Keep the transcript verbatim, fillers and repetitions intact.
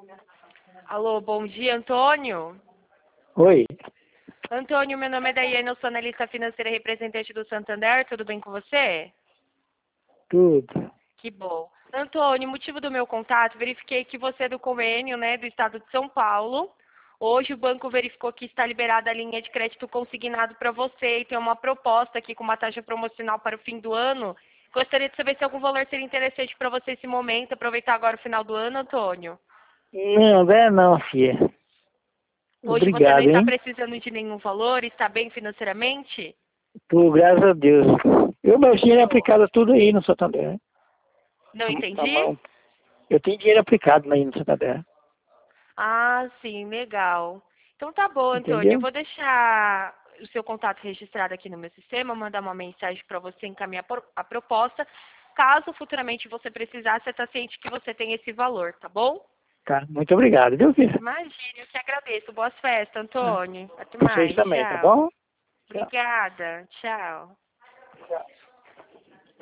Alô, bom dia, Antônio. Oi, Antônio, meu nome é Daiane, eu sou analista financeira e representante do Santander, tudo bem com você? tudo. Que bom. Antônio, motivo do meu contato, verifiquei que você é do convênio, né, do estado de São Paulo. Hoje o banco verificou que está liberada a linha de crédito consignado para você e tem uma proposta aqui com uma taxa promocional para o fim do ano. Gostaria de saber se algum valor seria interessante para você nesse momento, aproveitar agora o final do ano, Antônio. Não, não, não, filha. Hoje você não Obrigado, está hein? precisando de nenhum valor, está bem financeiramente? Tô, graças a Deus. Eu, meu Que dinheiro é bom. aplicado tudo aí no Santander. Não Na entendi? mão. Eu tenho dinheiro aplicado aí no Santander. Ah, sim, legal. Então tá bom, Antônio. Eu Entendeu? vou deixar o seu contato registrado aqui no meu sistema, mandar uma mensagem para você encaminhar por- a proposta. Caso futuramente você precisar, você está ciente que você tem esse valor, tá bom? Tá, muito obrigado, viu, filha? Imagine, eu que agradeço. Boas festas, Tá. Antônio. Até Vocês mais. também, tá Tchau. bom? Tchau. Obrigada. Tchau. Tchau.